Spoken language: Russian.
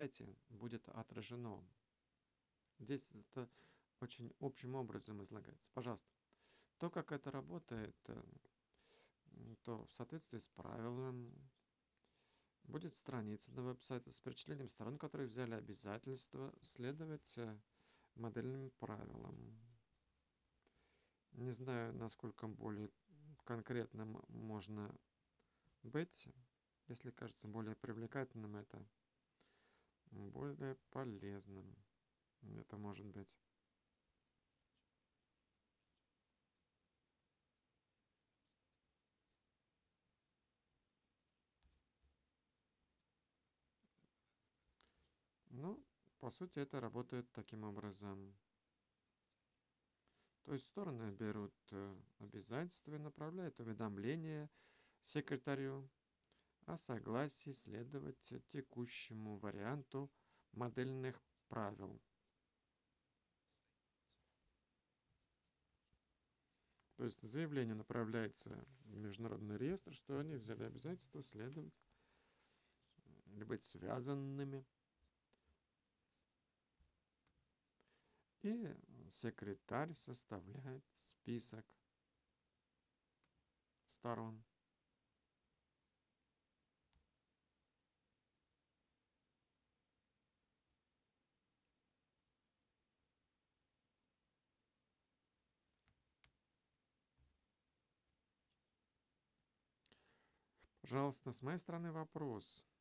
сайте будет отражено. Здесь это очень общим образом излагается. Пожалуйста. То, как это работает, то в соответствии с правилом будет страница на веб-сайте с перечислением сторон, которые взяли обязательство следовать модельным правилам. Не знаю, насколько более конкретным можно быть. Если кажется более привлекательным, это более полезным. Это может быть. Ну, по сути, это работает таким образом. То есть стороны берут обязательства и направляют уведомление секретарю о согласии следовать текущему варианту модельных правил. То есть заявление направляется в международный реестр, что они взяли обязательство следовать или быть связанными. И секретарь составляет список сторон. Пожалуйста, с моей стороны вопрос.